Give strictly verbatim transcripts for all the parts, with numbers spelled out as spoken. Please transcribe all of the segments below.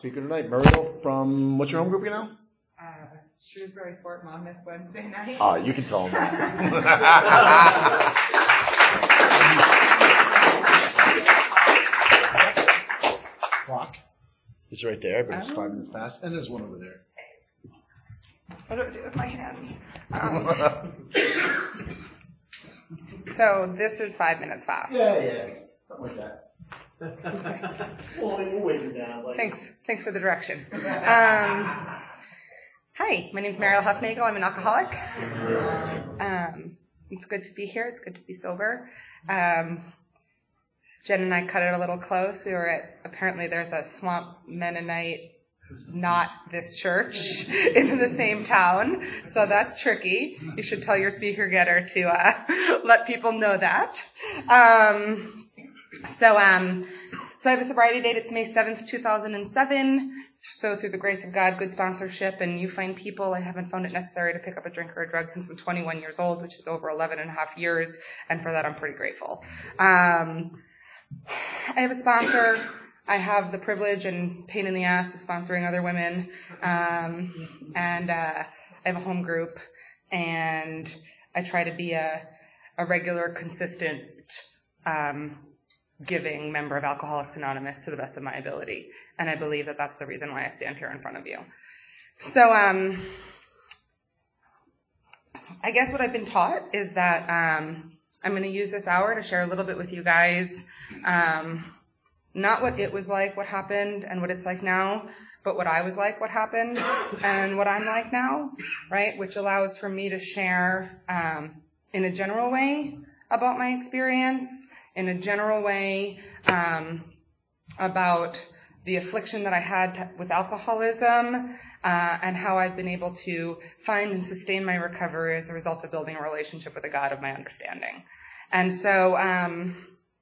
Speaker tonight, Muriel from, what's your home group again now? Uh, Shrewsbury Fort Monmouth Wednesday night. Ah, uh, you can tell them that. Clock. It's right there, but it's five minutes past, and there's one over there. What do I do with my hands? Um, so this is five minutes fast. Yeah, yeah, something like that. Well, we'll wait it down. Like... Thanks, thanks for the direction. Um, hi, my name's Mariel Huffnagel. I'm an alcoholic. Um, it's good to be here. It's good to be sober. Um, Jen and I cut it a little close. We were at, apparently there's a Swamp Mennonite, not this church, in the same town. So that's tricky. You should tell your speaker getter to uh, let people know that. Um, so, um, so I have a sobriety date. It's May seventh, two thousand seven. So through the grace of God, good sponsorship, and you find people, I haven't found it necessary to pick up a drink or a drug since I'm twenty-one years old, which is over eleven and a half years. And for that, I'm pretty grateful. Um, I have a sponsor. I have the privilege and pain in the ass of sponsoring other women. Um, and uh, I have a home group. And I try to be a, a regular, consistent, um, giving member of Alcoholics Anonymous to the best of my ability. And I believe that that's the reason why I stand here in front of you. So um, I guess what I've been taught is that um, I'm going to use this hour to share a little bit with you guys, um, not what it was like, what happened, and what it's like now, but what I was like, what happened, and what I'm like now, right? Which allows for me to share um, in a general way about my experience, in a general way um, about the affliction that I had to, with alcoholism, uh, and how I've been able to find and sustain my recovery as a result of building a relationship with the God of my understanding. And so, um,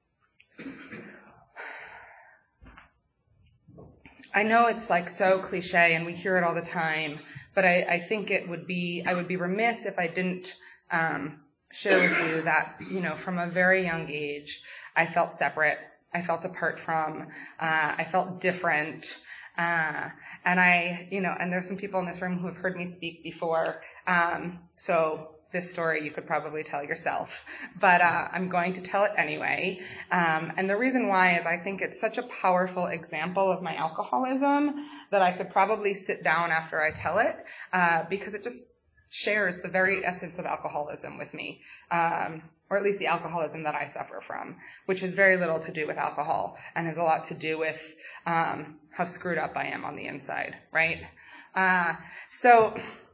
I know it's like so cliche and we hear it all the time, but I, I think it would be, I would be remiss if I didn't, um, share with you that, you know, from a very young age, I felt separate. I felt apart from, uh, I felt different, uh, and I, you know, and there's some people in this room who have heard me speak before, um, so this story you could probably tell yourself, but, uh, I'm going to tell it anyway, um, and the reason why is I think it's such a powerful example of my alcoholism that I could probably sit down after I tell it, uh, because it just shares the very essence of alcoholism with me, um, or at least the alcoholism that I suffer from, which has very little to do with alcohol and has a lot to do with um, how screwed up I am on the inside, right? Uh, so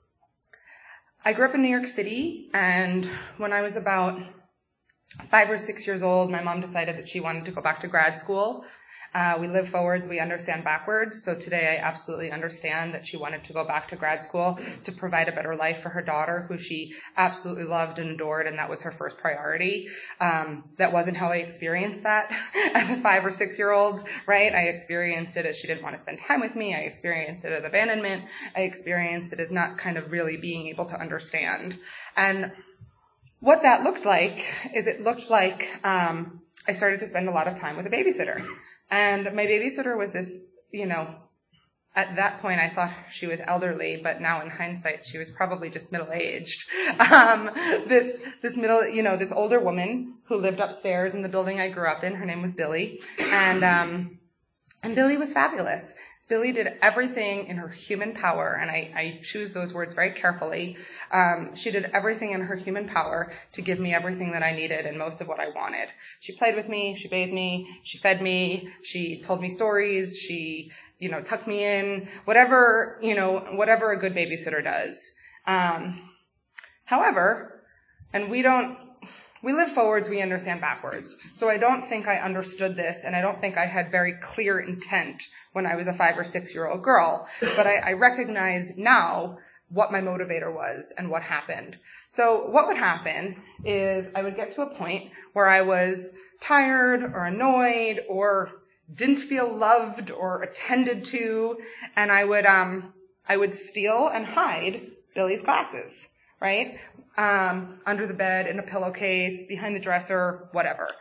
I grew up in New York City, and when I was about five or six years old, my mom decided that she wanted to go back to grad school. Uh, we live forwards, we understand backwards. So today I absolutely understand that she wanted to go back to grad school to provide a better life for her daughter, who she absolutely loved and adored, and that was her first priority. Um, that wasn't how I experienced that as a five or six year old, right? I experienced it as she didn't want to spend time with me. I experienced it as abandonment. I experienced it as not kind of really being able to understand. And what that looked like is it looked like um, I started to spend a lot of time with a babysitter. And my babysitter was this, you know, at that point I thought she was elderly, but now in hindsight she was probably just middle-aged. Um, this, this middle, you know, this older woman who lived upstairs in the building I grew up in. Her name was Billy. And, um, and Billy was fabulous. Billy did everything in her human power, and I, I choose those words very carefully. Um, she did everything in her human power to give me everything that I needed and most of what I wanted. She played with me, she bathed me, she fed me, she told me stories, she, you know, tucked me in, whatever, you know, whatever a good babysitter does. Um, however, and we don't, we live forwards, we understand backwards. So I don't think I understood this, and I don't think I had very clear intent when I was a five or six year old girl, but I, I recognize now what my motivator was and what happened. So what would happen is I would get to a point where I was tired or annoyed or didn't feel loved or attended to, and I would, um, I would steal and hide Billy's glasses, right? Um, under the bed, in a pillowcase, behind the dresser, whatever.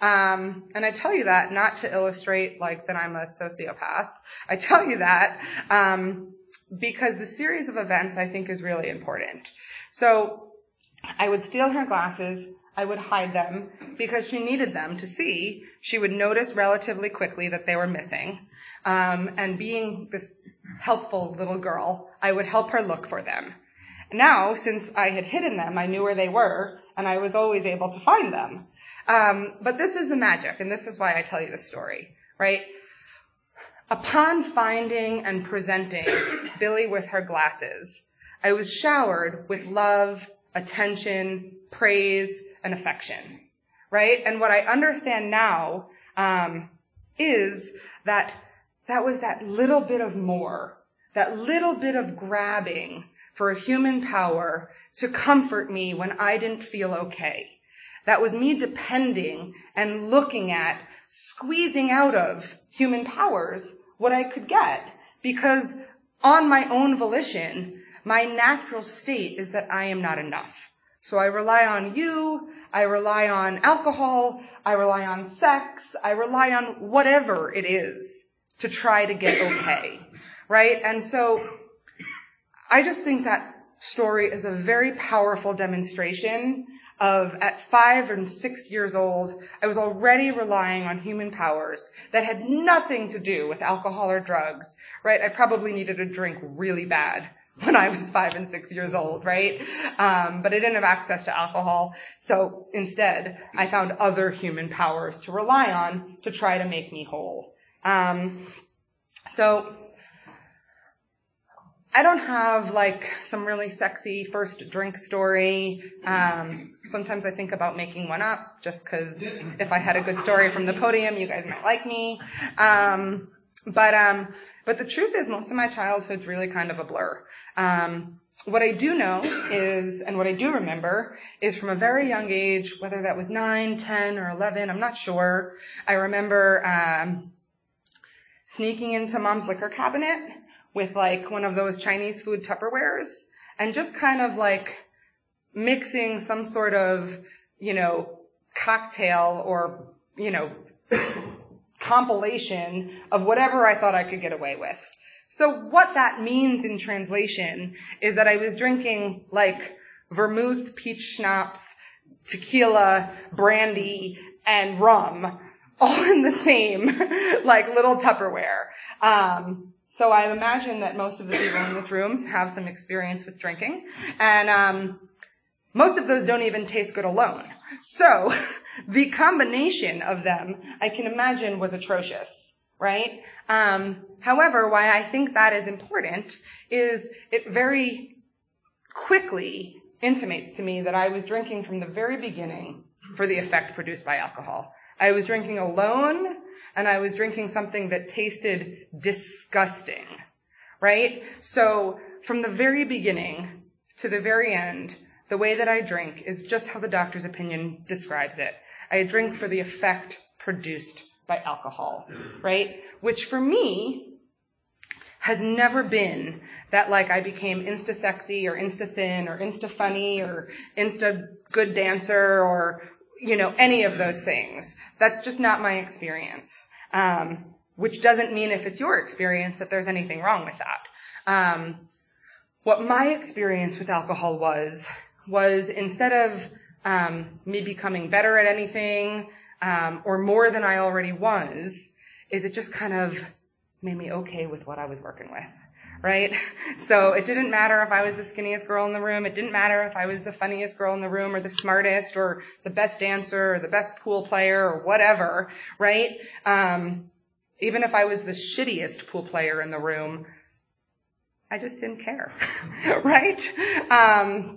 Um, and I tell you that not to illustrate like that I'm a sociopath. I tell you that um, because the series of events I think is really important. So I would steal her glasses. I would hide them because she needed them to see. She would notice relatively quickly that they were missing. Um, and being this helpful little girl, I would help her look for them. Now, since I had hidden them, I knew where they were, and I was always able to find them. Um, but this is the magic, and this is why I tell you this story, right? Upon finding and presenting Billy with her glasses, I was showered with love, attention, praise, and affection, right? And what I understand now um, is that that was that little bit of more, that little bit of grabbing for a human power to comfort me when I didn't feel okay. That was me depending and looking at, squeezing out of human powers what I could get. Because on my own volition, my natural state is that I am not enough. So I rely on you, I rely on alcohol, I rely on sex, I rely on whatever it is to try to get okay, right? And so I just think that story is a very powerful demonstration of, at five and six years old, I was already relying on human powers that had nothing to do with alcohol or drugs, right? I probably needed a drink really bad when I was five and six years old, right? Um, but I didn't have access to alcohol. So instead, I found other human powers to rely on to try to make me whole. Um, so I don't have like some really sexy first drink story. Um, sometimes I think about making one up just because if I had a good story from the podium, you guys might like me. Um, but um, but the truth is, most of my childhood's really kind of a blur. Um, what I do know is, and what I do remember, is from a very young age, whether that was nine, ten, or eleven, I'm not sure. I remember um, sneaking into Mom's liquor cabinet with like one of those Chinese food Tupperwares and just kind of like mixing some sort of, you know, cocktail or, you know, compilation of whatever I thought I could get away with. So what that means in translation is that I was drinking like vermouth, peach schnapps, tequila, brandy, and rum all in the same like little Tupperware. Um, So I imagine that most of the people in this room have some experience with drinking. And um, most of those don't even taste good alone. So the combination of them, I can imagine, was atrocious, right? Um, however, why I think that is important is it very quickly intimates to me that I was drinking from the very beginning for the effect produced by alcohol. I was drinking alone, and I was drinking something that tasted disgusting, right? So from the very beginning to the very end, the way that I drink is just how the doctor's opinion describes it. I drink for the effect produced by alcohol, right? Which for me has never been that like I became insta-sexy or insta-thin or insta-funny or insta-good dancer or, you know, any of those things. That's just not my experience. Um, which doesn't mean if it's your experience that there's anything wrong with that. Um, what my experience with alcohol was, was instead of um, me becoming better at anything um, or more than I already was, is it just kind of made me okay with what I was working with, right? So it didn't matter if I was the skinniest girl in the room. It didn't matter if I was the funniest girl in the room or the smartest or the best dancer or the best pool player or whatever, right? Um, even if I was the shittiest pool player in the room, I just didn't care, right? Um,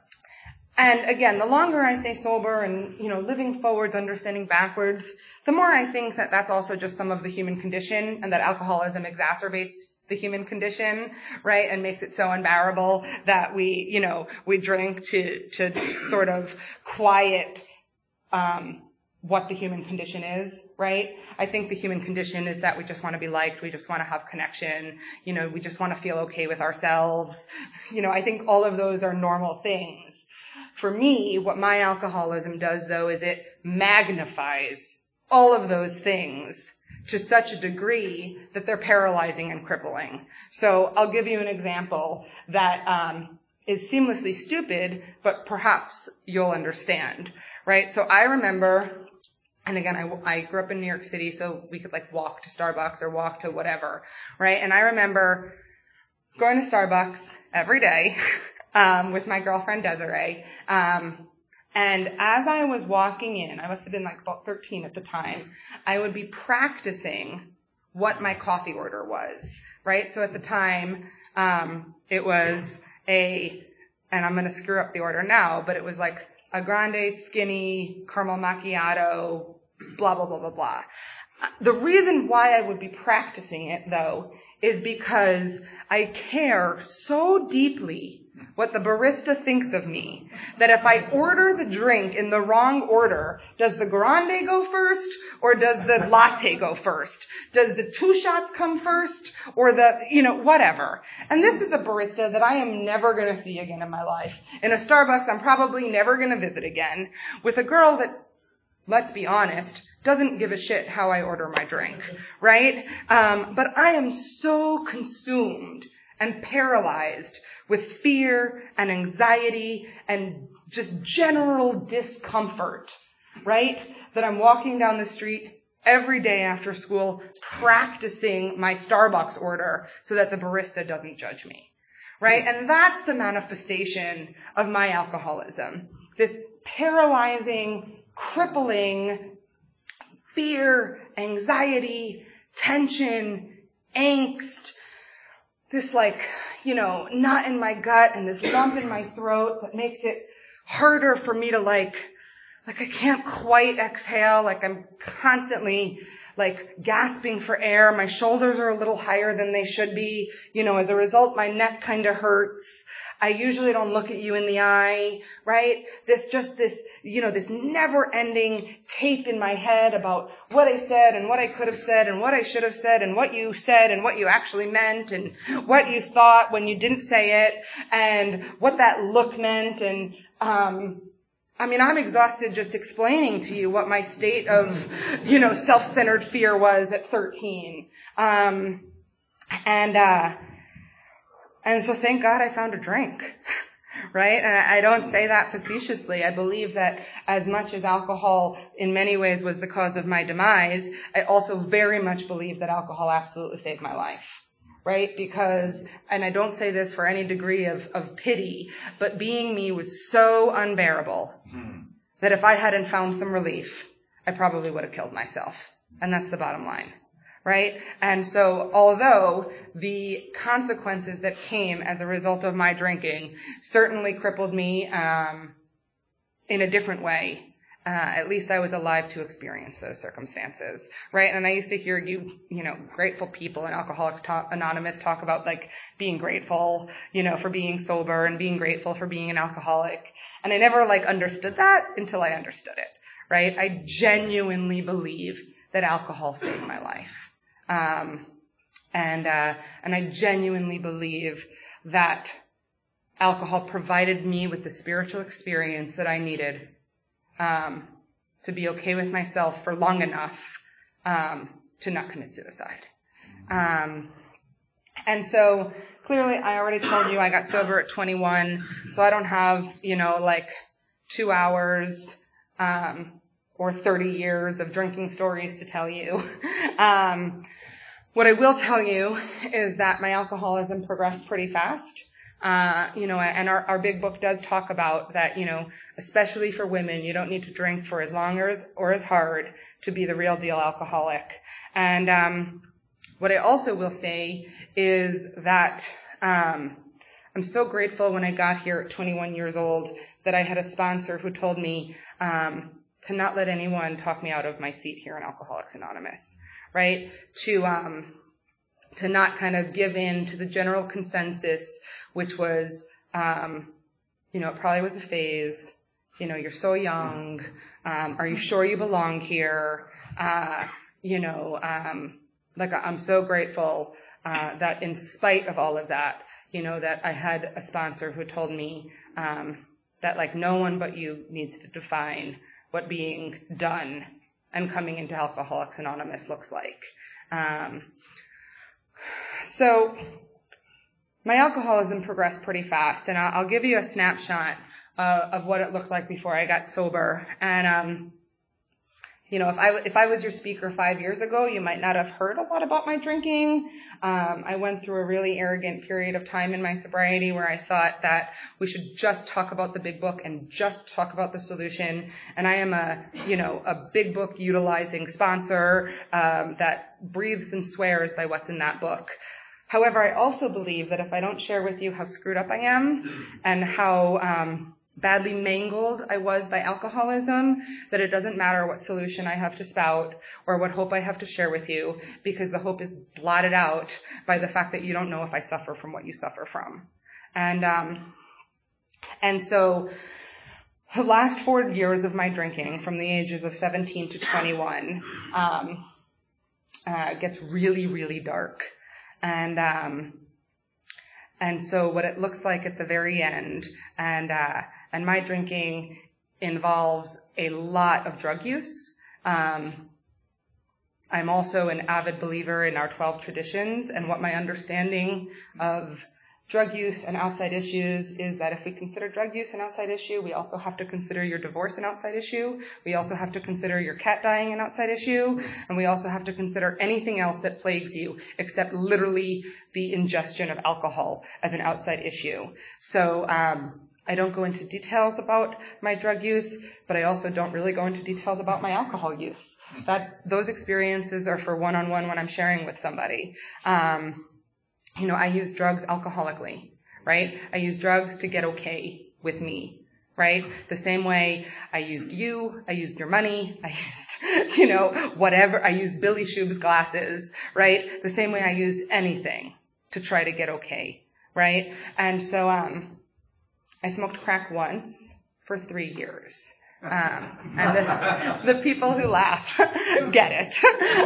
and again, the longer I stay sober and, you know, living forwards, understanding backwards, the more I think that that's also just some of the human condition and that alcoholism exacerbates the human condition, right, and makes it so unbearable that we, you know, we drink to to sort of quiet um, what the human condition is, right? I think the human condition is that we just want to be liked, we just want to have connection, you know, we just want to feel okay with ourselves. You know, I think all of those are normal things. For me, what my alcoholism does, though, is it magnifies all of those things to such a degree that they're paralyzing and crippling. So I'll give you an example that um, is seamlessly stupid, but perhaps you'll understand, right? So I remember, and again, I, I grew up in New York City, so we could like walk to Starbucks or walk to whatever, right? And I remember going to Starbucks every day um, with my girlfriend Desiree. Um, And as I was walking in, I must have been like about thirteen at the time, I would be practicing what my coffee order was, right? So at the time, um, it was a, and I'm going to screw up the order now, but it was like a grande, skinny, caramel macchiato, blah, blah, blah, blah, blah. The reason why I would be practicing it, though, is because I care so deeply what the barista thinks of me, that if I order the drink in the wrong order, does the grande go first or does the latte go first? Does the two shots come first or the, you know, whatever? And this is a barista that I am never going to see again in my life. In a Starbucks, I'm probably never going to visit again with a girl that, let's be honest, doesn't give a shit how I order my drink, right? Um, but I am so consumed and paralyzed with fear and anxiety and just general discomfort, right? That I'm walking down the street every day after school practicing my Starbucks order so that the barista doesn't judge me, right? And that's the manifestation of my alcoholism. This paralyzing, crippling fear, anxiety, tension, angst, this like, you know, knot in my gut and this lump in my throat that makes it harder for me to like, like I can't quite exhale, like I'm constantly like gasping for air. My shoulders are a little higher than they should be. You know, as a result, my neck kind of hurts. I usually don't look at you in the eye, right? This just this, you know, this never-ending tape in my head about what I said and what I could have said and what I should have said and what you said and what you actually meant and what you thought when you didn't say it and what that look meant. And, um, I mean, I'm exhausted just explaining to you what my state of, you know, self-centered fear was at thirteen. Um, and, uh, And so thank God I found a drink, right? And I don't say that facetiously. I believe that as much as alcohol in many ways was the cause of my demise, I also very much believe that alcohol absolutely saved my life, right? Because, and I don't say this for any degree of, of pity, but being me was so unbearable that if I hadn't found some relief, I probably would have killed myself. And that's the bottom line. Right? And so, although the consequences that came as a result of my drinking certainly crippled me um, in a different way, uh, at least I was alive to experience those circumstances, right? And I used to hear you, you know, grateful people in Alcoholics talk, Anonymous talk about like being grateful, you know, for being sober and being grateful for being an alcoholic. And I never like understood that until I understood it, right? I genuinely believe that alcohol saved my life. Um, and, uh, and I genuinely believe that alcohol provided me with the spiritual experience that I needed, um, to be okay with myself for long enough, um, to not commit suicide. Um, and so clearly I already told you I got sober at twenty-one, so I don't have, you know, like two hours, um, or thirty years of drinking stories to tell you. Um, what I will tell you is that my alcoholism progressed pretty fast. Uh, you know, and our, our big book does talk about that, you know, especially for women, you don't need to drink for as long or as, or as hard to be the real deal alcoholic. And, um, what I also will say is that, um, I'm so grateful when I got here at twenty-one years old that I had a sponsor who told me, um, to not let anyone talk me out of my seat here in Alcoholics Anonymous, right? To, um, to not kind of give in to the general consensus, which was, um, you know, it probably was a phase. You know, you're so young. Um, are you sure you belong here? Uh, you know, um, like I'm so grateful, uh, that in spite of all of that, you know, that I had a sponsor who told me, um, that like no one but you needs to define what being done and coming into Alcoholics Anonymous looks like. Um, so my alcoholism progressed pretty fast, and I'll, I'll give you a snapshot uh, of what it looked like before I got sober. And um, you know, if I if I was your speaker five years ago, you might not have heard a lot about my drinking. Um, I went through a really arrogant period of time in my sobriety where I thought that we should just talk about the big book and just talk about the solution. And I am a, you know, a big book utilizing sponsor um, that breathes and swears by what's in that book. However, I also believe that if I don't share with you how screwed up I am and how um, badly mangled I was by alcoholism, that it doesn't matter what solution I have to spout or what hope I have to share with you, because the hope is blotted out by the fact that you don't know if I suffer from what you suffer from. And um, and so the last four years of my drinking, from the ages of seventeen to twenty-one, um, uh, gets really, really dark. And um, and so what it looks like at the very end, and uh, and my drinking involves a lot of drug use. Um, I'm also an avid believer in our twelve traditions, and what my understanding of drug use and outside issues is that if we consider drug use an outside issue, we also have to consider your divorce an outside issue. We also have to consider your cat dying an outside issue. And we also have to consider anything else that plagues you except literally the ingestion of alcohol as an outside issue. So um, I don't go into details about my drug use, but I also don't really go into details about my alcohol use. That those experiences are for one-on-one when I'm sharing with somebody. Um, You know, I use drugs alcoholically, right? I use drugs to get okay with me, right? The same way I used you, I used your money, I used, you know, whatever. I used Billy Shoeb's glasses, right? The same way I used anything to try to get okay, right? And so um, I smoked crack once for three years. Um, and the, the people who laugh get it.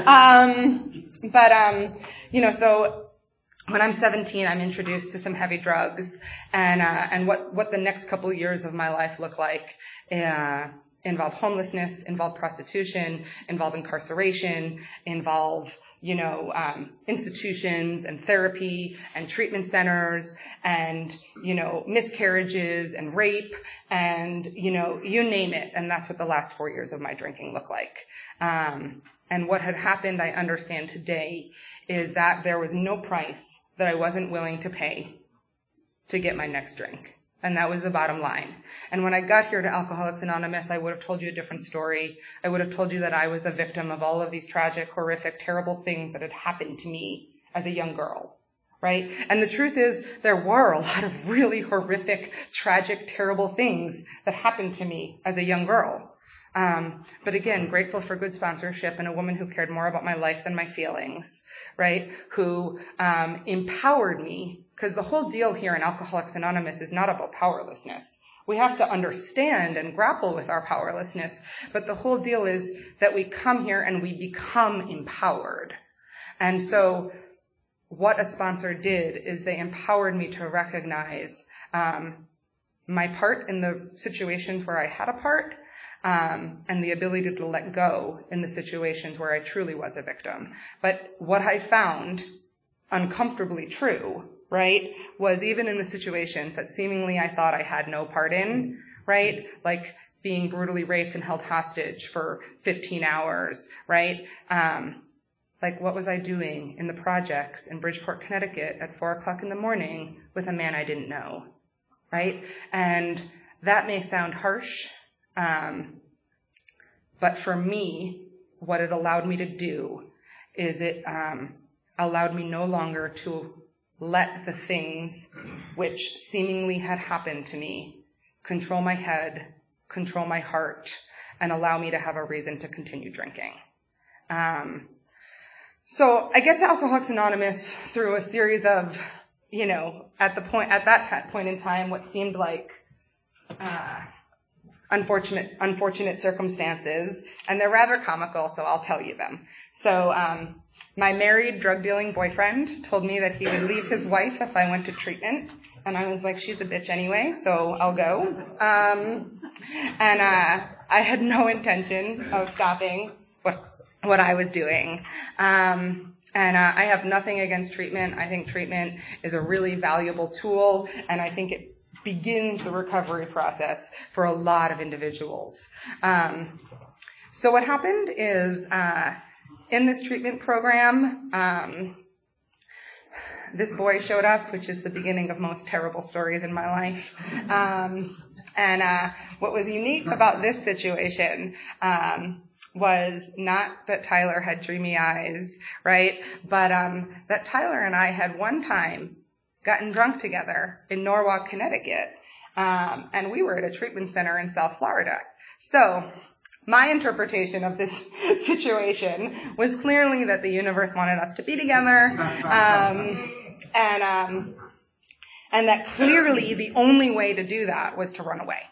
Um, but, um, you know, so when I'm seventeen, I'm introduced to some heavy drugs, and uh, and what, what the next couple of years of my life look like uh, involve homelessness, involve prostitution, involve incarceration, involve, you know, um, institutions and therapy and treatment centers and, you know, miscarriages and rape and, you know, you name it. And that's what the last four years of my drinking look like. Um, and what had happened, I understand today, is that there was no price that I wasn't willing to pay to get my next drink. And that was the bottom line. And when I got here to Alcoholics Anonymous, I would have told you a different story. I would have told you that I was a victim of all of these tragic, horrific, terrible things that had happened to me as a young girl, right? And the truth is, there were a lot of really horrific, tragic, terrible things that happened to me as a young girl. Um, but again, grateful for good sponsorship and a woman who cared more about my life than my feelings, right? Who um, empowered me, because the whole deal here in Alcoholics Anonymous is not about powerlessness. We have to understand and grapple with our powerlessness, but the whole deal is that we come here and we become empowered. And so what a sponsor did is they empowered me to recognize um, my part in the situations where I had a part, Um, and the ability to let go in the situations where I truly was a victim. But what I found uncomfortably true, right, was even in the situations that seemingly I thought I had no part in, right, like being brutally raped and held hostage for fifteen hours, right, um, like what was I doing in the projects in Bridgeport, Connecticut at four o'clock in the morning with a man I didn't know, right? And that may sound harsh, Um, but for me, what it allowed me to do is it um, allowed me no longer to let the things which seemingly had happened to me control my head, control my heart, and allow me to have a reason to continue drinking. Um, so I get to Alcoholics Anonymous through a series of, you know, at the point at that t- point in time, what seemed like Uh, unfortunate, unfortunate circumstances, and they're rather comical, so I'll tell you them. So, um, my married drug-dealing boyfriend told me that he would leave his wife if I went to treatment, and I was like, she's a bitch anyway, so I'll go. Um, and, uh, I had no intention of stopping what I was doing. Um, and uh, I have nothing against treatment. I think treatment is a really valuable tool, and I think it begins the recovery process for a lot of individuals. Um, so what happened is uh, in this treatment program, um, this boy showed up, which is the beginning of most terrible stories in my life. Um, and uh, what was unique about this situation um, was not that Tyler had dreamy eyes, right? But um, that Tyler and I had one time gotten drunk together in Norwalk, Connecticut. Um, and we were at a treatment center in South Florida. So my interpretation of this situation was clearly that the universe wanted us to be together. Um, and, um, and that clearly the only way to do that was to run away.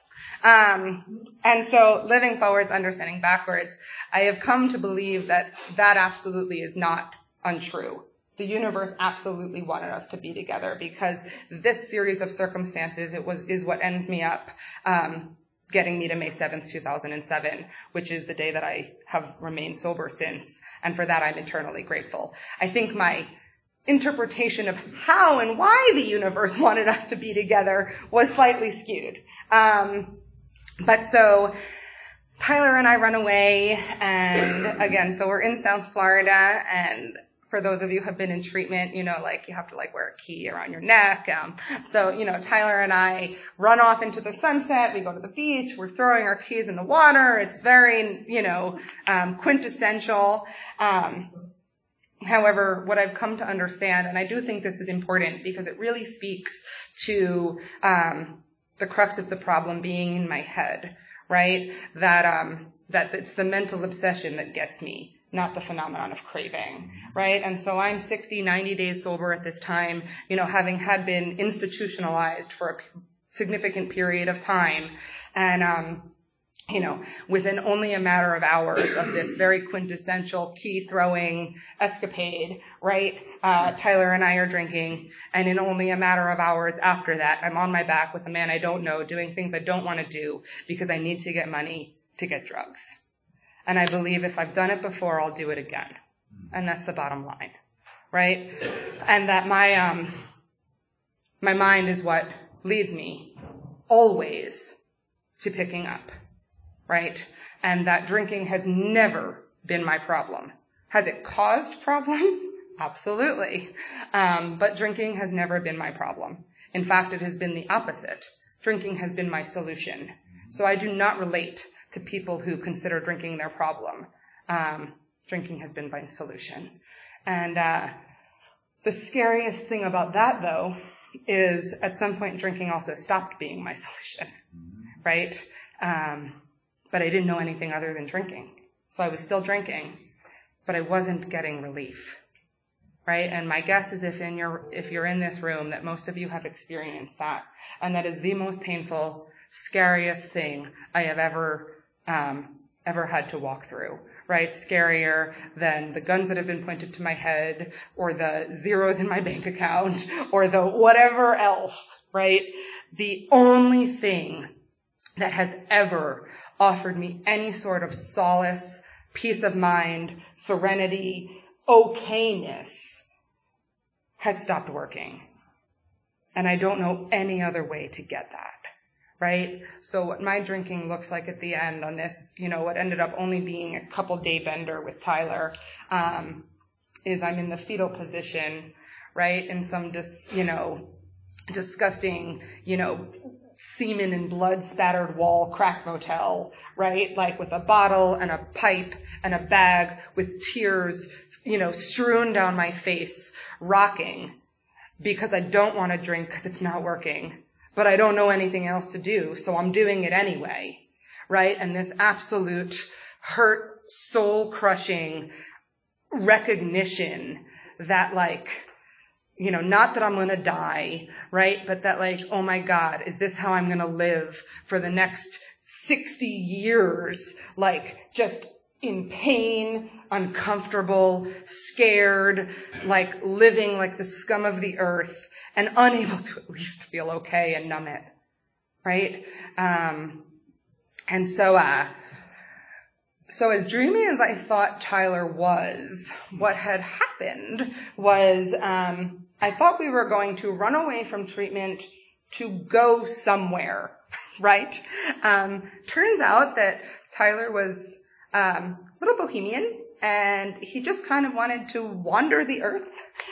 Um, and so living forwards, understanding backwards, I have come to believe that that absolutely is not untrue. The universe absolutely wanted us to be together because this series of circumstances it was is what ends me up um, getting me to May seventh, two thousand seven, which is the day that I have remained sober since. And for that, I'm eternally grateful. I think my interpretation of how and why the universe wanted us to be together was slightly skewed. Um, but so Tyler and I run away, and again, so we're in South Florida, and for those of you who have been in treatment, you know, like you have to like wear a key around your neck. Um, so, you know, Tyler and I run off into the sunset. We go to the beach. We're throwing our keys in the water. It's very, you know, um, quintessential. Um, however, what I've come to understand, and I do think this is important because it really speaks to um, the crux of the problem being in my head, right? That um, that it's the mental obsession that gets me, not the phenomenon of craving, right? And so I'm sixty, ninety days sober at this time, you know, having had been institutionalized for a p- significant period of time. And, um, you know, within only a matter of hours of this very quintessential key-throwing escapade, right, uh, Tyler and I are drinking. And in only a matter of hours after that, I'm on my back with a man I don't know doing things I don't want to do because I need to get money to get drugs. And I believe if I've done it before, I'll do it again. And that's the bottom line, right? And that my um, my mind is what leads me always to picking up, right? And that drinking has never been my problem. Has it caused problems? Absolutely. Um, but drinking has never been my problem. In fact, it has been the opposite. Drinking has been my solution. So I do not relate to people who consider drinking their problem. Um, drinking has been my solution. And uh, the scariest thing about that, though, is at some point drinking also stopped being my solution, right? Um, but I didn't know anything other than drinking. So I was still drinking, but I wasn't getting relief, right? And my guess is if in your if you're in this room that most of you have experienced that, and that is the most painful, scariest thing I have ever um, ever had to walk through, right? Scarier than the guns that have been pointed to my head, or the zeros in my bank account, or the whatever else, right? The only thing that has ever offered me any sort of solace, peace of mind, serenity, okayness has stopped working. And I don't know any other way to get that. Right? So what my drinking looks like at the end on this, you know, what ended up only being a couple day bender with Tyler, um, is I'm in the fetal position, right? In some, dis, you know, disgusting, you know, semen and blood spattered wall crack motel, right? Like with a bottle and a pipe and a bag with tears, you know, strewn down my face, rocking because I don't want to drink because it's not working. But I don't know anything else to do, so I'm doing it anyway, right? And this absolute hurt, soul-crushing recognition that, like, you know, not that I'm going to die, right? But that, like, oh my God, is this how I'm going to live for the next sixty years? Like, just in pain, uncomfortable, scared, like living like the scum of the earth, and unable to at least feel okay and numb it, right? Um, and so uh, so as dreamy as I thought Tyler was, what had happened was um, I thought we were going to run away from treatment to go somewhere, right? Um, turns out that Tyler was um, a little bohemian, and he just kind of wanted to wander the earth,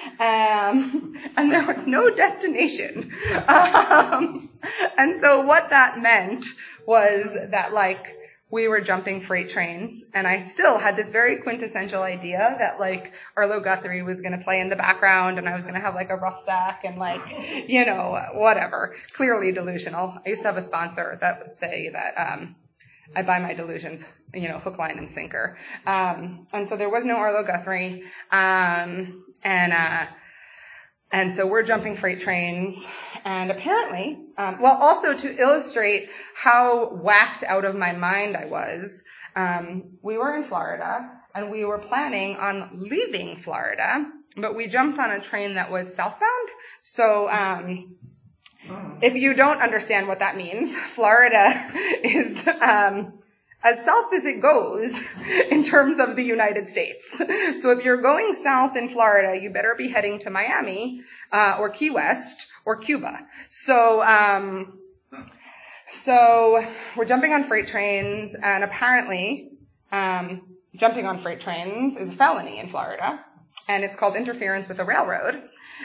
um, and there was no destination. Um, and so what that meant was that, like, we were jumping freight trains, and I still had this very quintessential idea that, like, Arlo Guthrie was going to play in the background, and I was going to have, like, a rough sack and, like, you know, whatever. Clearly delusional. I used to have a sponsor that would say that um I buy my delusions, you know, hook, line, and sinker. Um, and so there was no Arlo Guthrie. Um, and, uh, and so we're jumping freight trains. And apparently, um, well, also to illustrate how whacked out of my mind I was, um, we were in Florida and we were planning on leaving Florida, but we jumped on a train that was southbound. So, um, if you don't understand what that means, Florida is um, as south as it goes in terms of the United States. So if you're going south in Florida, you better be heading to Miami uh, or Key West or Cuba. So, um, so we're jumping on freight trains, and apparently um, jumping on freight trains is a felony in Florida, and it's called interference with a railroad.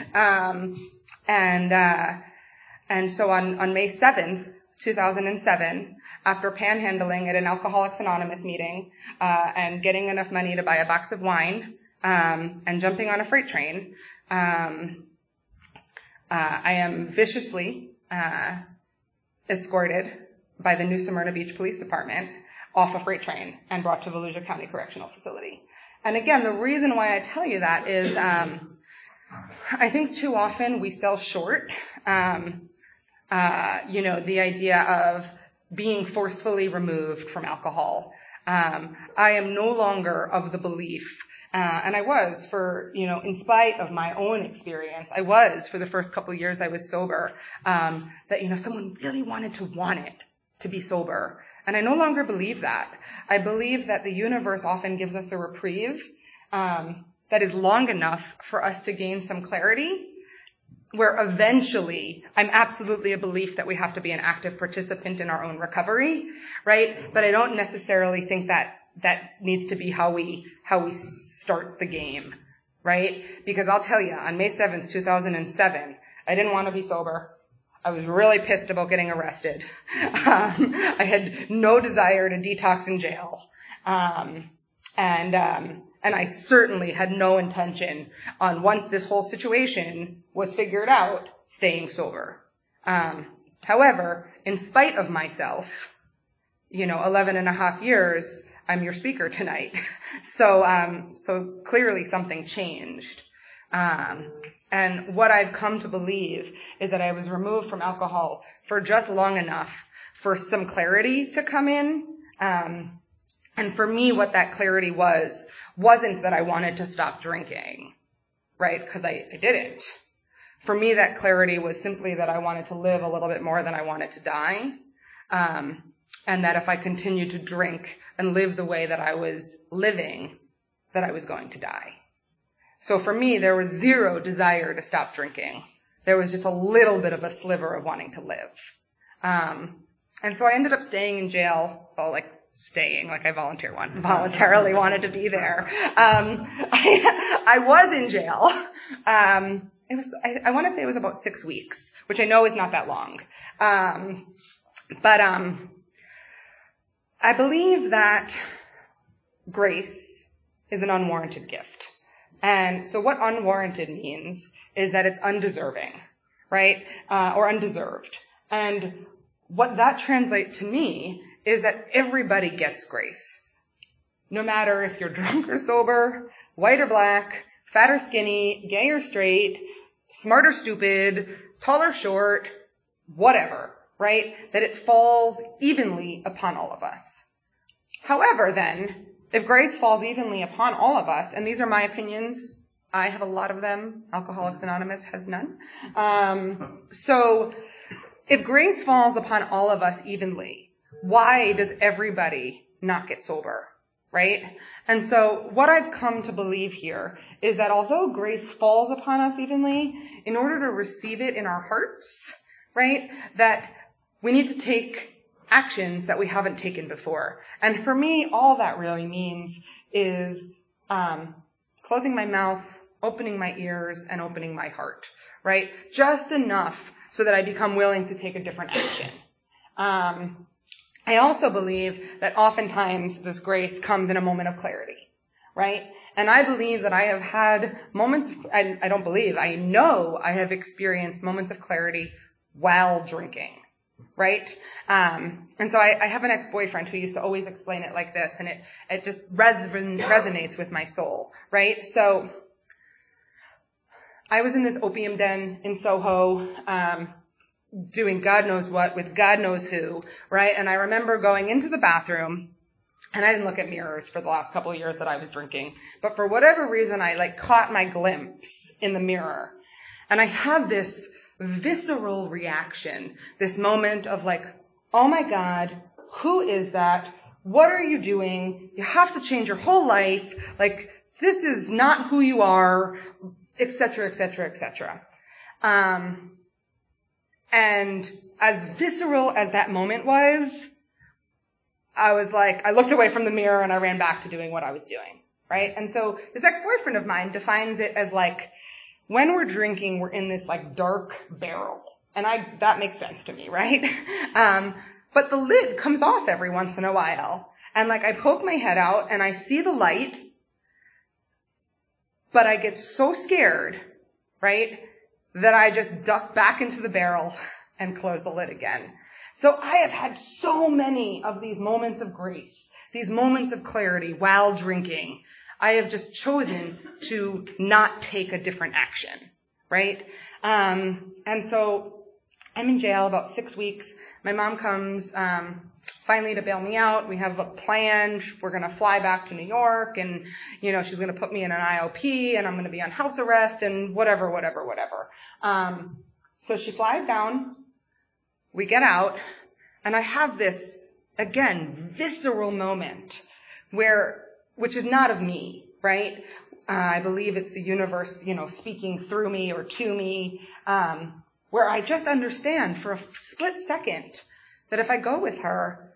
Um, and uh, And so on, on May seventh, two thousand seven, after panhandling at an Alcoholics Anonymous meeting uh, and getting enough money to buy a box of wine um, and jumping on a freight train, um, uh, I am viciously uh, escorted by the New Smyrna Beach Police Department off a freight train and brought to Volusia County Correctional Facility. And again, the reason why I tell you that is um, I think too often we sell short um, Uh, you know, the idea of being forcefully removed from alcohol. Um, I am no longer of the belief, uh, and I was for, you know, in spite of my own experience, I was for the first couple of years I was sober, um, that, you know, someone really wanted to want it to be sober. And I no longer believe that. I believe that the universe often gives us a reprieve um, that is long enough for us to gain some clarity, where eventually I'm absolutely a belief that we have to be an active participant in our own recovery, right? But I don't necessarily think that that needs to be how we how we start the game, right? Because I'll tell you, on May seventh, two thousand seven, I didn't want to be sober. I was really pissed about getting arrested. Um, I had no desire to detox in jail. Um, and um, and I certainly had no intention on, once this whole situation was figured out, staying sober. Um, however, in spite of myself, you know, eleven and a half years, I'm your speaker tonight. So, um, so clearly something changed. Um, and what I've come to believe is that I was removed from alcohol for just long enough for some clarity to come in. Um, and for me, what that clarity was, wasn't that I wanted to stop drinking, right? Because I, I didn't. For me, that clarity was simply that I wanted to live a little bit more than I wanted to die. Um, and that if I continued to drink and live the way that I was living, that I was going to die. So for me, there was zero desire to stop drinking. There was just a little bit of a sliver of wanting to live. Um, and so I ended up staying in jail, well, like staying, like I volunteer one, voluntarily wanted to be there. Um, I, I was in jail. Um, it was, I, I want to say it was about six weeks, which I know is not that long. Um, but, um, I believe that grace is an unwarranted gift. And so what unwarranted means is that it's undeserving, right? Uh, or undeserved. And what that translates to me is that everybody gets grace. No matter if you're drunk or sober, white or black, fat or skinny, gay or straight, smart or stupid, tall or short, whatever, right? That it falls evenly upon all of us. However, then, if grace falls evenly upon all of us, and these are my opinions, I have a lot of them, Alcoholics Anonymous has none. Um, so, if grace falls upon all of us evenly, why does everybody not get sober? right? And so what I've come to believe here is that although grace falls upon us evenly, in order to receive it in our hearts, right, that we need to take actions that we haven't taken before. And for me, all that really means is um, closing my mouth, opening my ears, and opening my heart, right? Just enough so that I become willing to take a different action. Um, I also believe that oftentimes this grace comes in a moment of clarity, right? And I believe that I have had moments, of, I, I don't believe, I know I have experienced moments of clarity while drinking, right? Um, and so I, I have an ex-boyfriend who used to always explain it like this, and it, it just reson, resonates with my soul, right? So I was in this opium den in Soho, um, doing God knows what with God knows who, right? And I remember going into the bathroom, and I didn't look at mirrors for the last couple of years that I was drinking, but for whatever reason, I like caught my glimpse in the mirror, and I had this visceral reaction, this moment of like, oh my God, who is that? What are you doing? You have to change your whole life. Like, this is not who you are, et cetera, et cetera, et cetera. Um, and as visceral as that moment was, I was like, I looked away from the mirror and I ran back to doing what I was doing, right? And so this ex-boyfriend of mine defines it as like, when we're drinking, we're in this like dark barrel. And I, that makes sense to me, right? Um, but the lid comes off every once in a while. And like I poke my head out and I see the light, but I get so scared, right, that I just duck back into the barrel and close the lid again. So I have had so many of these moments of grace, these moments of clarity while drinking. I have just chosen to not take a different action, right? Um, and so I'm in jail about six weeks. My mom comes um, finally to bail me out. We have a plan. We're going to fly back to New York, and, you know, she's going to put me in an I O P, and I'm going to be on house arrest, and whatever, whatever, whatever. Um, so she flies down. We get out, and I have this, again, visceral moment where, which is not of me, right? Uh, I believe it's the universe, you know, speaking through me or to me, um, where I just understand for a split second that if I go with her,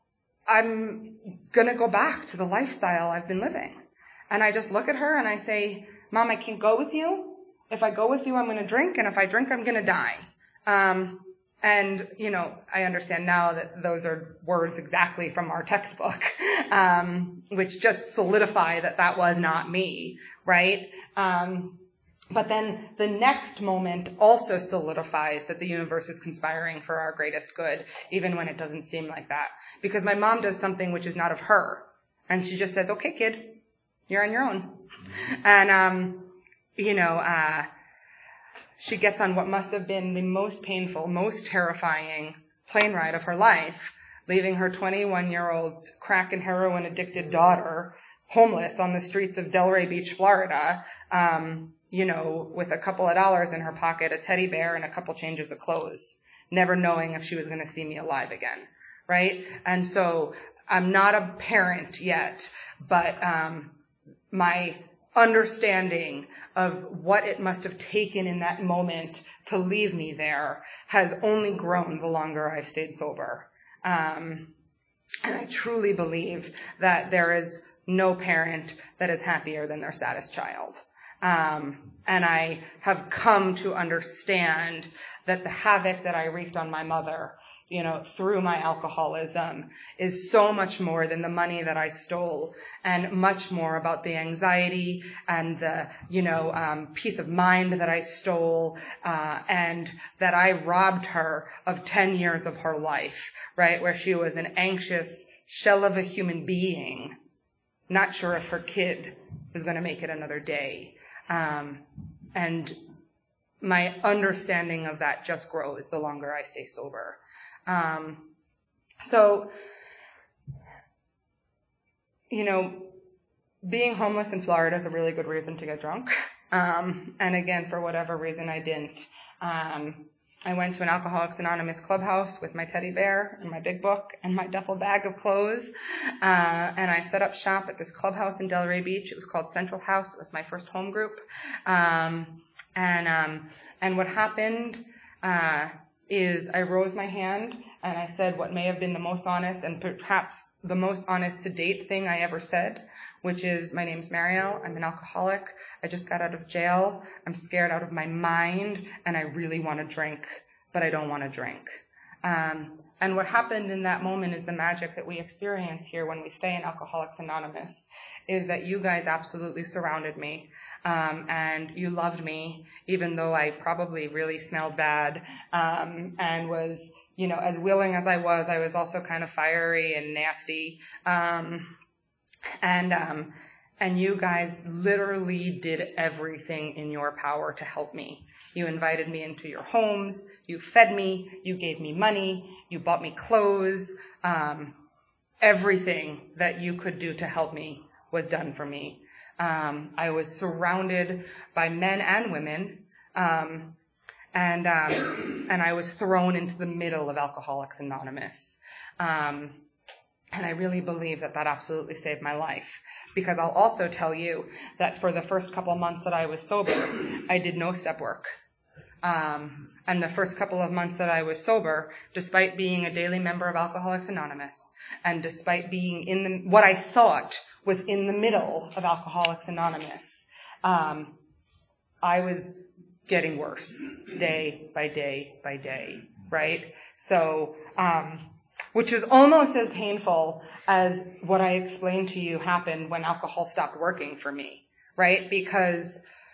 I'm going to go back to the lifestyle I've been living. And I just look at her and I say, Mom, I can't go with you. If I go with you, I'm going to drink. And if I drink, I'm going to die. Um, And, you know, I understand now that those are words exactly from our textbook, um, which just solidify that that was not me, right? Um, but then the next moment also solidifies that the universe is conspiring for our greatest good, even when it doesn't seem like that. Because my mom does something which is not of her. And she just says, okay, kid, you're on your own. And, um, you know, uh, she gets on what must have been the most painful, most terrifying plane ride of her life, leaving her twenty-one-year-old crack and heroin addicted daughter homeless on the streets of Delray Beach, Florida, um, you know, with a couple of dollars in her pocket, a teddy bear, and a couple changes of clothes, never knowing if she was going to see me alive again, right? And so I'm not a parent yet, but um, my understanding of what it must have taken in that moment to leave me there has only grown the longer I've stayed sober. Um, and I truly believe that there is no parent that is happier than their saddest child. Um, and I have come to understand that the havoc that I wreaked on my mother, you know, through my alcoholism is so much more than the money that I stole, and much more about the anxiety and the, you know, um, peace of mind that I stole, uh, and that I robbed her of ten years of her life, right, where she was an anxious shell of a human being, not sure if her kid was going to make it another day. Um, and my understanding of that just grows the longer I stay sober. Um, so, you know, being homeless in Florida is a really good reason to get drunk. Um, and again, for whatever reason I didn't. Um, I went to an Alcoholics Anonymous clubhouse with my teddy bear and my big book and my duffel bag of clothes. Uh, and I set up shop at this clubhouse in Delray Beach. It was called Central House. It was my first home group. Um, and, um, and what happened, uh, is I rose my hand and I said what may have been the most honest and perhaps the most honest to date thing I ever said, which is, my name's Mariel, I'm an alcoholic, I just got out of jail, I'm scared out of my mind, and I really want to drink, but I don't want to drink. Um, and what happened in that moment is the magic that we experience here when we stay in Alcoholics Anonymous, is that you guys absolutely surrounded me. Um, and you loved me, even though I probably really smelled bad, um, and was, you know, as willing as I was, I was also kind of fiery and nasty. Um, and, um, and you guys literally did everything in your power to help me. You invited me into your homes, you fed me, you gave me money, you bought me clothes, um, everything that you could do to help me was done for me. Um, I was surrounded by men and women, um, and um, and I was thrown into the middle of Alcoholics Anonymous. Um, and I really believe that that absolutely saved my life. Because I'll also tell you that for the first couple of months that I was sober, I did no step work. Um, and the first couple of months that I was sober, despite being a daily member of Alcoholics Anonymous, and despite being in the, what I thought was in the middle of Alcoholics Anonymous, um, I was getting worse day by day by day, right? So, um, which was almost as painful as what I explained to you happened when alcohol stopped working for me, right? Because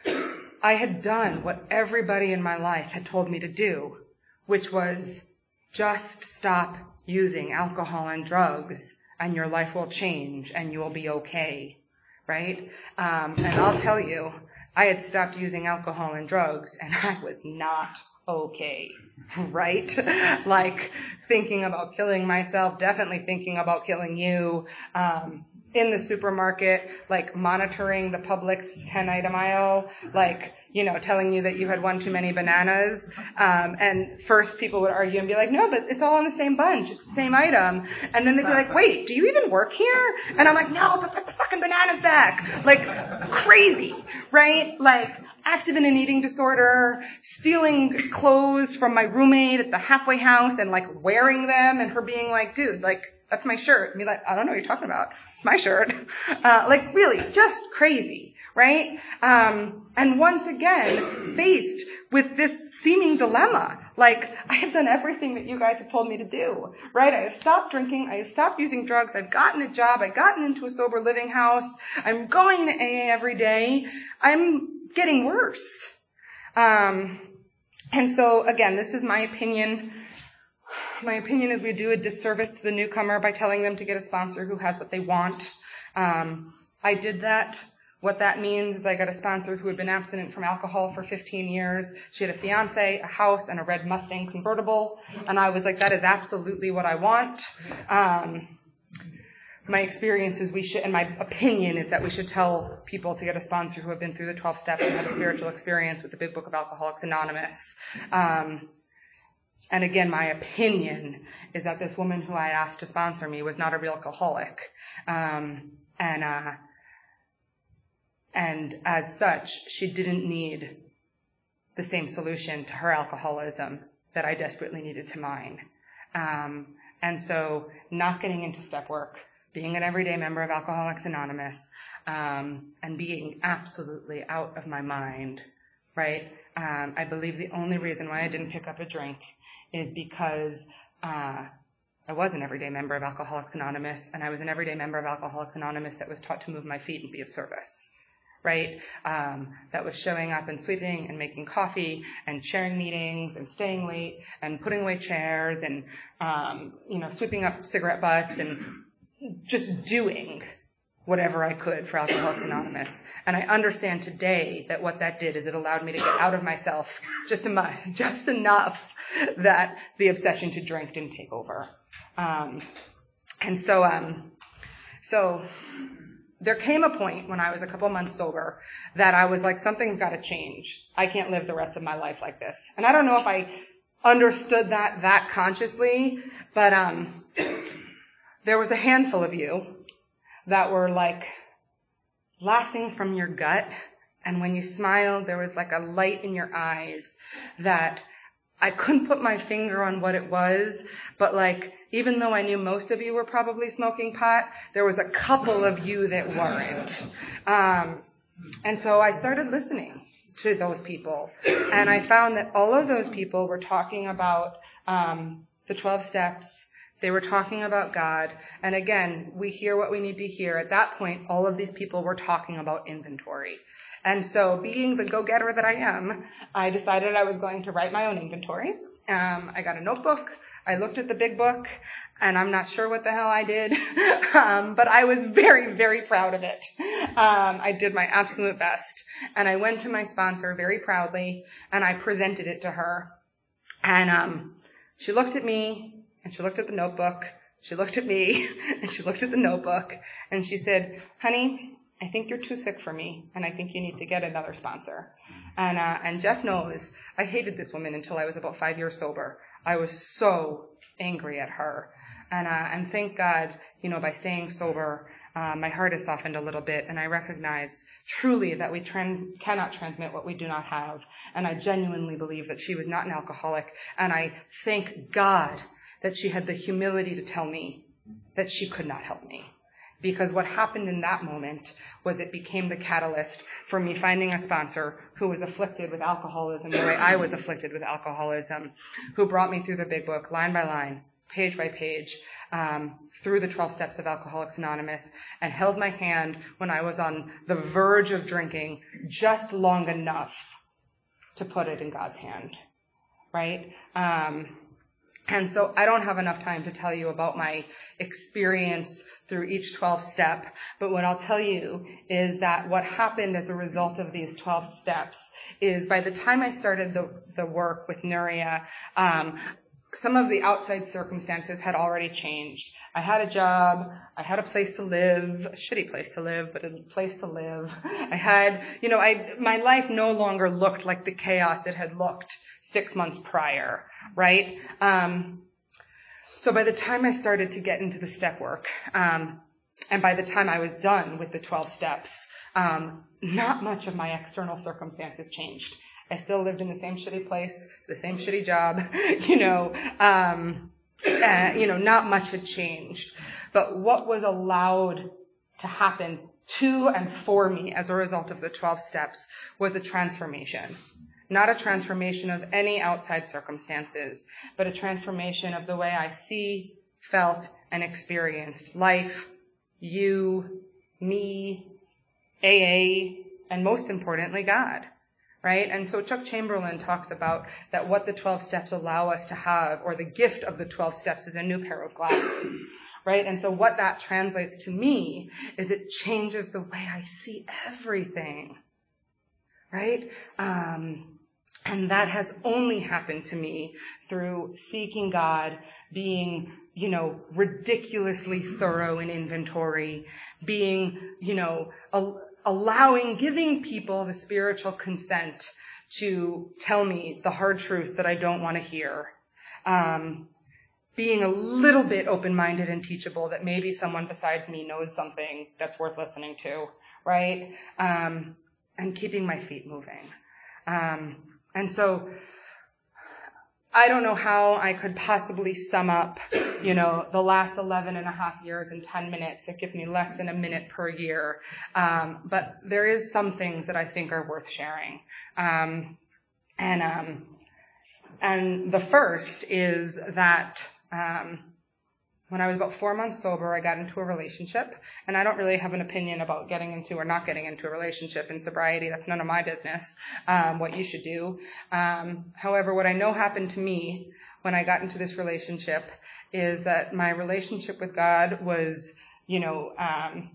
I had done what everybody in my life had told me to do, which was just stop using alcohol and drugs and your life will change and you will be okay, right? Um, and I'll tell you, I had stopped using alcohol and drugs and I was not okay, right? Like thinking about killing myself, definitely thinking about killing you, um, in the supermarket, like monitoring the Publix ten item aisle, like, you know, telling you that you had one too many bananas. Um, and first people would argue and be like, no, but it's all in the same bunch. It's the same item. And then they'd be like, wait, do you even work here? And I'm like, no, but put the fucking bananas back. Like crazy, right? Like active in an eating disorder, stealing clothes from my roommate at the halfway house and like wearing them and her being like, dude, like, that's my shirt. And be like, I don't know what you're talking about. It's my shirt. Uh, like really, just crazy, right? Um, and once again, faced with this seeming dilemma. Like, I have done everything that you guys have told me to do, right? I have stopped drinking. I have stopped using drugs. I've gotten a job. I've gotten into a sober living house. I'm going to A A every day. I'm getting worse. Um, and so again, this is my opinion. My opinion is we do a disservice to the newcomer by telling them to get a sponsor who has what they want. Um, I did that. What that means is I got a sponsor who had been abstinent from alcohol for fifteen years. She had a fiance, a house, and a red Mustang convertible. And I was like, that is absolutely what I want. Um, my experience is we should, and my opinion is that we should tell people to get a sponsor who have been through the twelve steps and have a spiritual experience with the Big Book of Alcoholics Anonymous. Um, And again, my opinion is that this woman who I asked to sponsor me was not a real alcoholic. Um, and, uh, and as such, she didn't need the same solution to her alcoholism that I desperately needed to mine. Um, and so not getting into step work, being an everyday member of Alcoholics Anonymous, um, and being absolutely out of my mind, right? Um, I believe the only reason why I didn't pick up a drink is because uh, I was an everyday member of Alcoholics Anonymous, and I was an everyday member of Alcoholics Anonymous that was taught to move my feet and be of service, right? Um, that was showing up and sweeping and making coffee and chairing meetings and staying late and putting away chairs and, um, you know, sweeping up cigarette butts and just doing whatever I could for Alcoholics Anonymous. And I understand today that what that did is it allowed me to get out of myself just enough, just enough that the obsession to drink didn't take over. Um, and so, um, so there came a point when I was a couple months sober that I was like, something's got to change. I can't live the rest of my life like this. And I don't know if I understood that that consciously, but um, there was a handful of you that were like laughing from your gut, and when you smiled, there was like a light in your eyes that I couldn't put my finger on what it was, but like, even though I knew most of you were probably smoking pot, there was a couple of you that weren't. Um, and so I started listening to those people, and I found that all of those people were talking about um, the twelve steps. They were talking about God, and again, we hear what we need to hear. At that point, all of these people were talking about inventory. And so, being the go-getter that I am, I decided I was going to write my own inventory. Um, I got a notebook, I looked at the big book, and I'm not sure what the hell I did, um, but I was very, very proud of it. Um, I did my absolute best, and I went to my sponsor very proudly, and I presented it to her. And um, she looked at me, and she looked at the notebook, she looked at me, and she looked at the notebook, and she said, "Honey, I think you're too sick for me, and I think you need to get another sponsor." And uh, and Jeff knows, I hated this woman until I was about five years sober. I was so angry at her. And uh, and thank God, you know, by staying sober, uh, my heart has softened a little bit, and I recognize truly that we tran- cannot transmit what we do not have. And I genuinely believe that she was not an alcoholic, and I thank God that she had the humility to tell me that she could not help me. Because what happened in that moment was it became the catalyst for me finding a sponsor who was afflicted with alcoholism the way I was afflicted with alcoholism, who brought me through the big book, line by line, page by page, um, through the twelve steps of Alcoholics Anonymous, and held my hand when I was on the verge of drinking just long enough to put it in God's hand, right? Um, And so I don't have enough time to tell you about my experience through each twelve step, but what I'll tell you is that what happened as a result of these twelve steps is by the time I started the, the work with Nuria, um, some of the outside circumstances had already changed. I had a job, I had a place to live, a shitty place to live, but a place to live. I had, you know, I, my life no longer looked like the chaos it had looked six months prior, right? Um, so by the time I started to get into the step work, um, and by the time I was done with the twelve steps, um, not much of my external circumstances changed. I still lived in the same shitty place, the same shitty job, you know, um, uh, you know, not much had changed. But what was allowed to happen to and for me as a result of the twelve steps was a transformation. Not a transformation of any outside circumstances, but a transformation of the way I see, felt, and experienced life, you, me, A A, and most importantly, God. Right? And so Chuck Chamberlain talks about that what the twelve steps allow us to have, or the gift of the twelve steps, is a new pair of glasses. Right? And so what that translates to me is it changes the way I see everything. Right? Um, and that has only happened to me through seeking God, being, you know, ridiculously thorough in inventory, being, you know, a, allowing, giving people the spiritual consent to tell me the hard truth that I don't want to hear. Um, being a little bit open-minded and teachable that maybe someone besides me knows something that's worth listening to, right? Um, and keeping my feet moving. Um, and so I don't know how I could possibly sum up, you know, the last eleven and a half years in ten minutes. It gives me less than a minute per year. Um, but there is some things that I think are worth sharing. Um, and, um, and the first is that, um, when I was about four months sober, I got into a relationship, and I don't really have an opinion about getting into or not getting into a relationship in sobriety. That's none of my business, um, what you should do. Um, however, what I know happened to me when I got into this relationship is that my relationship with God was, you know, um,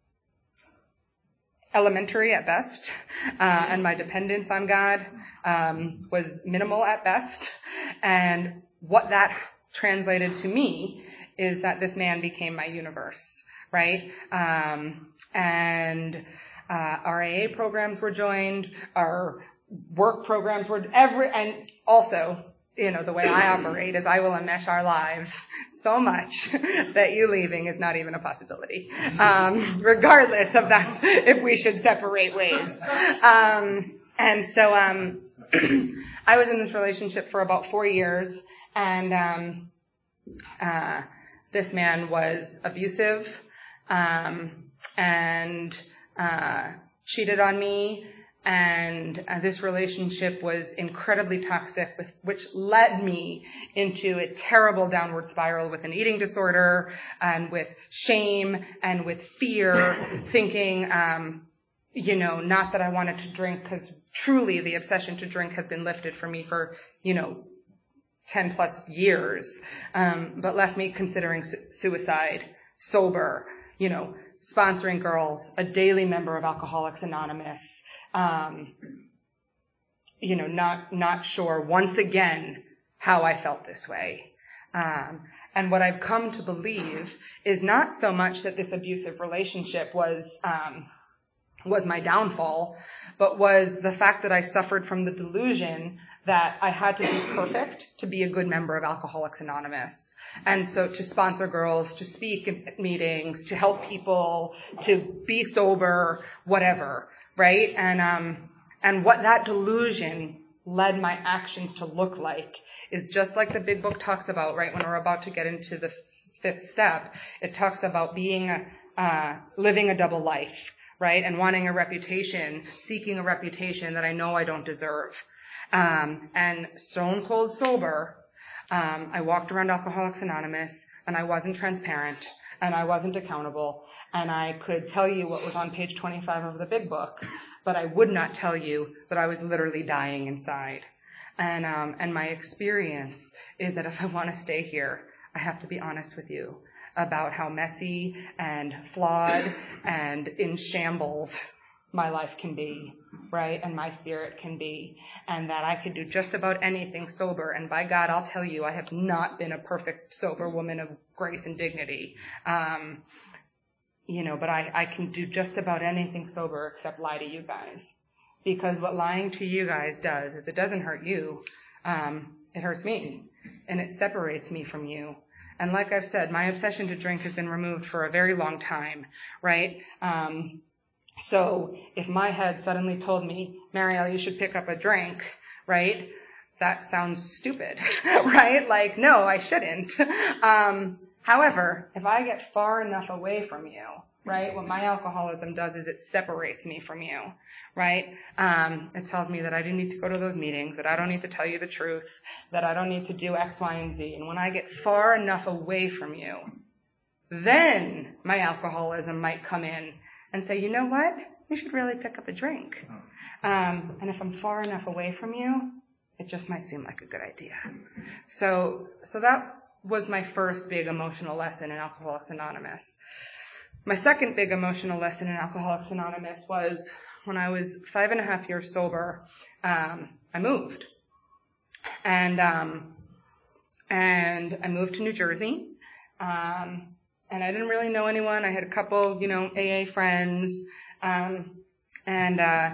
elementary at best, uh, and my dependence on God um, was minimal at best. And what that translated to me is that this man became my universe, right? Um, and uh, our A A programs were joined, our work programs were every, and also you know, the way I operate is I will enmesh our lives so much that you leaving is not even a possibility, um, regardless of that, if we should separate ways. Um, and so um, I was in this relationship for about four years, and um, uh, this man was abusive um, and uh, cheated on me. And uh, this relationship was incredibly toxic, with, which led me into a terrible downward spiral with an eating disorder and with shame and with fear, thinking, um, you know, not that I wanted to drink, because truly the obsession to drink has been lifted for me for, you know, ten plus years, um, but left me considering su- suicide, sober, you know, sponsoring girls, a daily member of Alcoholics Anonymous. Um, you know, not, not sure once again how I felt this way. Um, and what I've come to believe is not so much that this abusive relationship was, um, was my downfall, but was the fact that I suffered from the delusion that I had to be perfect to be a good member of Alcoholics Anonymous. And so to sponsor girls, to speak at meetings, to help people, to be sober, whatever. Right? And, um, and what that delusion led my actions to look like is just like the big book talks about, right? When we're about to get into the fifth step, it talks about being, a, uh, living a double life, right? And wanting a reputation, seeking a reputation that I know I don't deserve. Um, and stone cold sober, um, I walked around Alcoholics Anonymous and I wasn't transparent and I wasn't accountable. And I could tell you what was on page twenty-five of the big book, but I would not tell you that I was literally dying inside. And um, and my experience is that if I want to stay here, I have to be honest with you about how messy and flawed and in shambles my life can be, right? And my spirit can be. And that I could do just about anything sober. And by God, I'll tell you, I have not been a perfect sober woman of grace and dignity. Um, You know, but I, I can do just about anything sober except lie to you guys. Because what lying to you guys does is it doesn't hurt you. Um, it hurts me. And it separates me from you. And like I've said, my obsession to drink has been removed for a very long time, right? Um, so if my head suddenly told me, Marielle, you should pick up a drink, right? That sounds stupid, right? Like, no, I shouldn't. Um, However, if I get far enough away from you, right, what my alcoholism does is it separates me from you, right? Um, it tells me that I don't need to go to those meetings, that I don't need to tell you the truth, that I don't need to do X, Y, and Z. And when I get far enough away from you, then my alcoholism might come in and say, you know what? You should really pick up a drink. Um, and if I'm far enough away from you, it just might seem like a good idea. So, so that was my first big emotional lesson in Alcoholics Anonymous. My second big emotional lesson in Alcoholics Anonymous was when I was five and a half years sober, um, I moved. And, um, and I moved to New Jersey. Um, and I didn't really know anyone. I had a couple, you know, A A friends. Um, and, uh,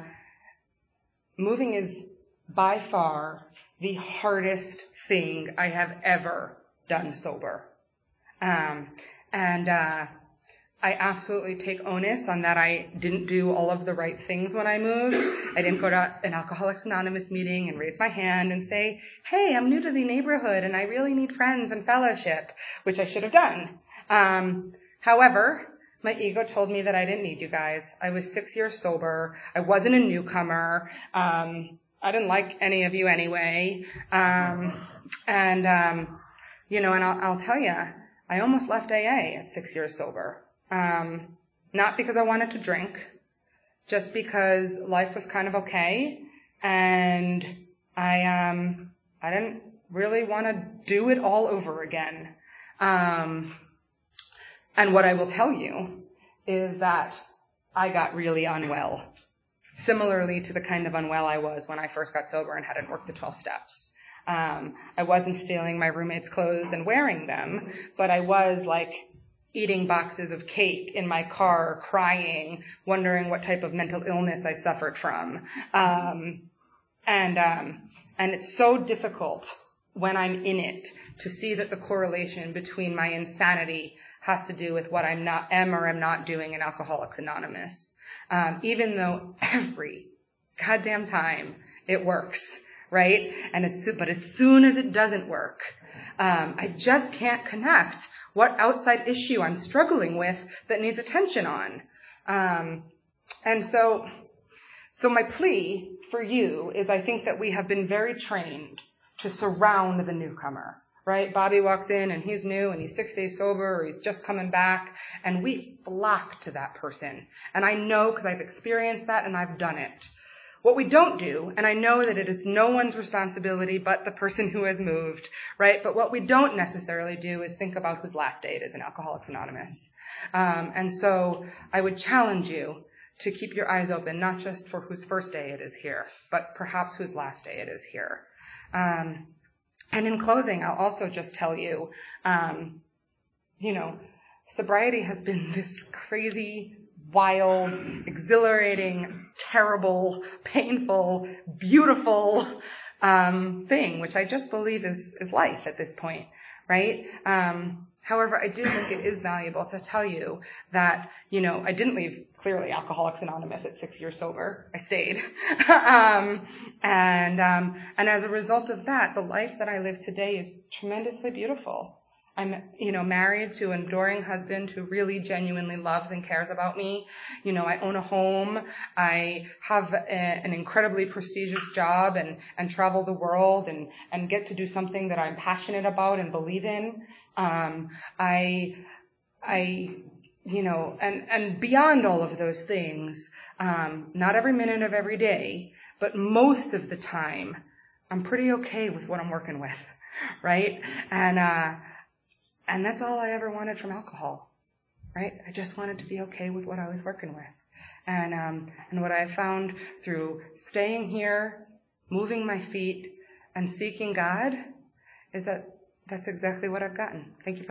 moving is by far the hardest thing I have ever done sober. Um, and, uh, I absolutely take onus on that I didn't do all of the right things when I moved. I didn't go to an Alcoholics Anonymous meeting and raise my hand and say, hey, I'm new to the neighborhood and I really need friends and fellowship, which I should have done. Um, however, my ego told me that I didn't need you guys. I was six years sober. I wasn't a newcomer. Um, I didn't like any of you anyway. Um, and, um, you know, and I'll, I'll tell you, I almost left A A at six years sober. Um, not because I wanted to drink, just because life was kind of okay, and I um I didn't really want to do it all over again. Um, and what I will tell you is that I got really unwell, similarly to the kind of unwell I was when I first got sober and hadn't worked the twelve steps. Um, I wasn't stealing my roommate's clothes and wearing them, but I was like eating boxes of cake in my car, crying, wondering what type of mental illness I suffered from. Um, and, um, and it's so difficult when I'm in it to see that the correlation between my insanity has to do with what I'm not, am or am not doing in Alcoholics Anonymous. Um, even though every goddamn time it works, right? And as, but as soon as it doesn't work, um, I just can't connect what outside issue I'm struggling with that needs attention on. Um, and so, so my plea for you is I think that we have been very trained to surround the newcomer, right? Bobby walks in and he's new and he's six days sober or he's just coming back, and we flock to that person. And I know because I've experienced that and I've done it. What we don't do, and I know that it is no one's responsibility but the person who has moved, right? But what we don't necessarily do is think about whose last day it is in Alcoholics Anonymous. Um, and so I would challenge you to keep your eyes open, not just for whose first day it is here, but perhaps whose last day it is here. Um, and in closing, I'll also just tell you, um, you know, sobriety has been this crazy, wild, exhilarating, terrible, painful, beautiful um, thing, which I just believe is, is life at this point, right? Um, however, I do think it is valuable to tell you that, you know, I didn't leave, clearly, Alcoholics Anonymous at six years sober. I stayed. um, and, um, and as a result of that, the life that I live today is tremendously beautiful. I'm, you know, married to an adoring husband who really genuinely loves and cares about me. You know, I own a home. I have a, an incredibly prestigious job and, and travel the world and, and get to do something that I'm passionate about and believe in. Um, I, I, you know, and, and beyond all of those things, um, not every minute of every day, but most of the time, I'm pretty okay with what I'm working with, right? And, uh, And that's all I ever wanted from alcohol, right? I just wanted to be okay with what I was working with. And um, and what I found through staying here, moving my feet, and seeking God is that that's exactly what I've gotten. Thank you for